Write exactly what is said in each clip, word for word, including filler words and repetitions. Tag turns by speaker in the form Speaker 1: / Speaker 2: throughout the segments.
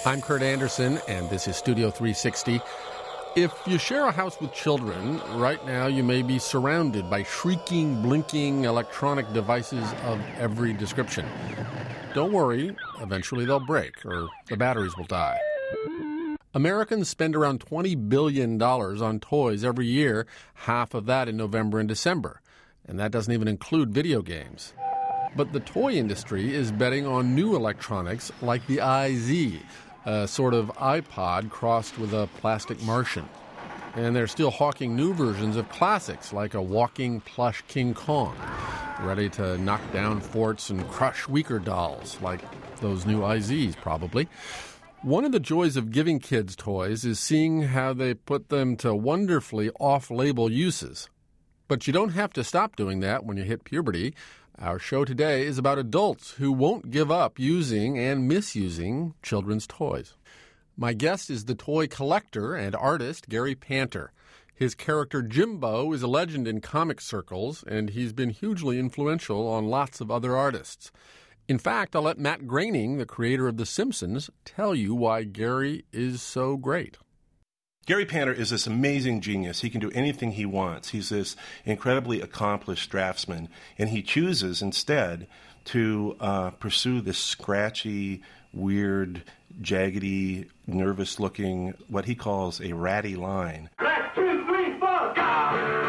Speaker 1: I'm Kurt Anderson, and this is Studio three sixty. If you share a house with children, right now you may be surrounded by shrieking, blinking electronic devices of every description. Don't worry, eventually they'll break, or the batteries will die. Americans spend around twenty billion dollars on toys every year, half of that in November and December. And that doesn't even include video games. But the toy industry is betting on new electronics like the I Z, a sort of iPod crossed with a plastic Martian. And they're still hawking new versions of classics like a walking plush King Kong, ready to knock down forts and crush weaker dolls like those new I Zs probably. One of the joys of giving kids toys is seeing how they put them to wonderfully off-label uses. But you don't have to stop doing that when you hit puberty. Our show today is about adults who won't give up using and misusing children's toys. My guest is the toy collector and artist Gary Panter. His character Jimbo is a legend in comic circles, and he's been hugely influential on lots of other artists. In fact, I'll let Matt Groening, the creator of The Simpsons, tell you why Gary is so great.
Speaker 2: Gary Panter is this amazing genius. He can do anything he wants. He's this incredibly accomplished draftsman, and he chooses instead to uh, pursue this scratchy, weird, jaggedy, nervous-looking, what he calls a ratty line.
Speaker 3: One, two, three, four, go!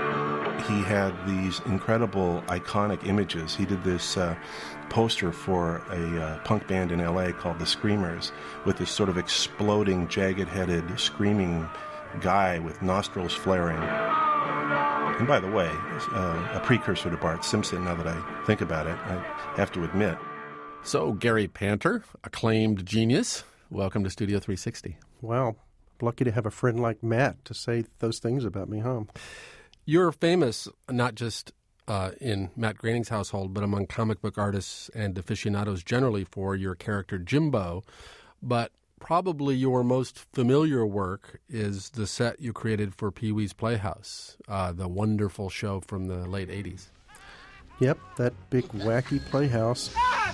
Speaker 2: He had these incredible, iconic images. He did this uh, poster for a uh, punk band in L A called The Screamers with this sort of exploding, jagged-headed, screaming guy with nostrils flaring. And by the way, uh, a precursor to Bart Simpson, now that I think about it, I have to admit.
Speaker 1: So, Gary Panter, acclaimed genius, welcome to Studio three sixty.
Speaker 4: Wow. Lucky to have a friend like Matt to say those things about me, huh?
Speaker 1: You're famous not just uh, in Matt Groening's household, but among comic book artists and aficionados generally for your character Jimbo. But probably your most familiar work is the set you created for Pee-wee's Playhouse, uh, the wonderful show from the late eighties.
Speaker 4: Yep, that big wacky playhouse.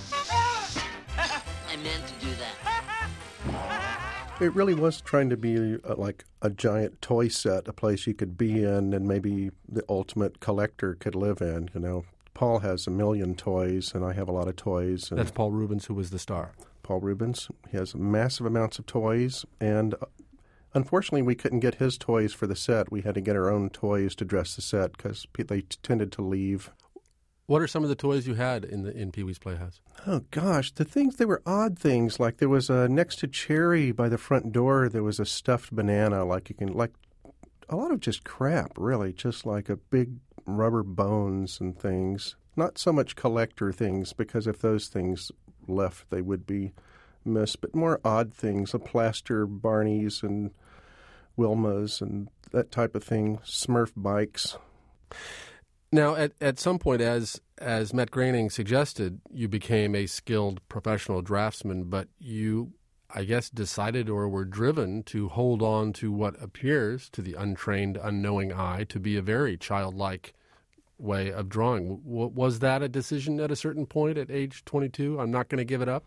Speaker 5: I meant to do that.
Speaker 4: It really was trying to be a, like a giant toy set, a place you could be in and maybe the ultimate collector could live in. You know, Paul has a million toys, and I have a lot of toys. And
Speaker 1: That's Paul Rubens, who was the star.
Speaker 4: Paul Rubens. He has massive amounts of toys, and uh, unfortunately we couldn't get his toys for the set. We had to get our own toys to dress the set because they t- tended to leave.
Speaker 1: What are some of the toys you had in the in Pee-wee's Playhouse?
Speaker 4: Oh, gosh. The things, they were odd things. Like there was a, next to Cherry by the front door, there was a stuffed banana. Like you can, like a lot of just crap, really. Just like a big rubber bones and things. Not so much collector things, because if those things left, they would be missed. But more odd things, a plaster Barneys and Wilmas and that type of thing. Smurf bikes.
Speaker 1: Now, at, at some point, as as Matt Groening suggested, you became a skilled professional draftsman, but you, I guess, decided or were driven to hold on to what appears to the untrained, unknowing eye to be a very childlike way of drawing. W- was that a decision at a certain point at age twenty-two? I'm not going to give it up?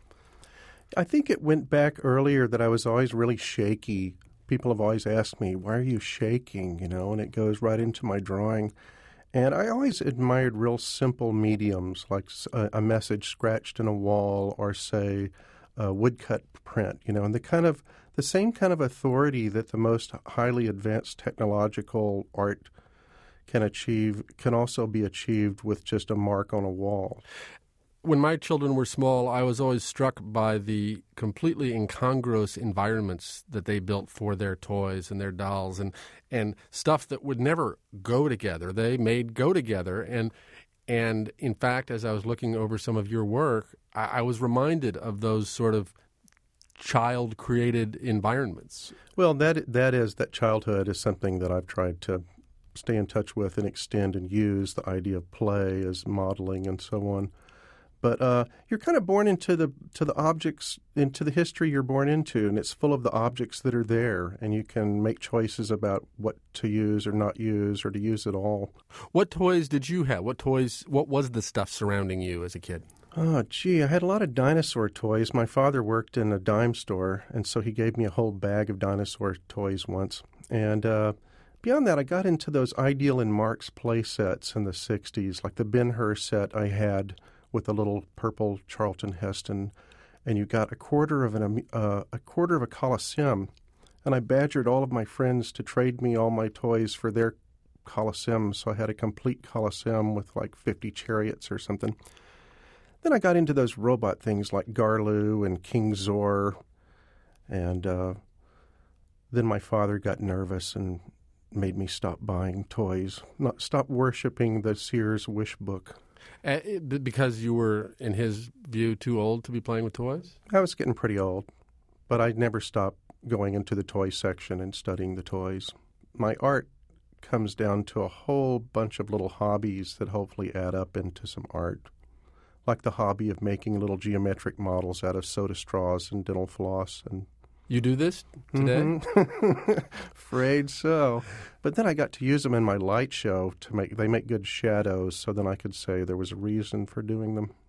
Speaker 4: I think it went back earlier that I was always really shaky. People have always asked me, why are you shaking, you know, and it goes right into my drawing. And I always admired real simple mediums, like a, a message scratched in a wall or, say, a woodcut print, you know, and the kind of the same kind of authority that the most highly advanced technological art can achieve can also be achieved with just a mark on a wall.
Speaker 1: When my children were small, I was always struck by the completely incongruous environments that they built for their toys and their dolls and, and stuff that would never go together. They made go together. And, and in fact, as I was looking over some of your work, I, I was reminded of those sort of child-created environments.
Speaker 4: Well, that that is, that childhood is something that I've tried to stay in touch with and extend and use, the idea of play as modeling and so on. But uh, you're kind of born into the to the objects, into the history you're born into, and it's full of the objects that are there, and you can make choices about what to use or not use or to use at all.
Speaker 1: What toys did you have? What toys? What was the stuff surrounding you as a kid?
Speaker 4: Oh, gee, I had a lot of dinosaur toys. My father worked in a dime store, and so he gave me a whole bag of dinosaur toys once. And uh, beyond that, I got into those Ideal and Marks play sets in the sixties, like the Ben-Hur set I had with a little purple Charlton Heston, and you got a quarter of an uh, a quarter of a Coliseum, and I badgered all of my friends to trade me all my toys for their Coliseum, so I had a complete Coliseum with like fifty chariots or something. Then I got into those robot things like Garloo and King Zor, and uh, then my father got nervous and made me stop buying toys, not stop worshiping the Sears wish book.
Speaker 1: Uh, it- because you were, in his view, too old to be playing with toys?
Speaker 4: I was getting pretty old, but I never stopped going into the toy section and studying the toys. My art comes down to a whole bunch of little hobbies that hopefully add up into some art, like the hobby of making little geometric models out of soda straws and dental floss. And
Speaker 1: You do this today?
Speaker 4: Mhm. Afraid so. But then I got to use them in my light show to make, they make good shadows, so then I could say there was a reason for doing them.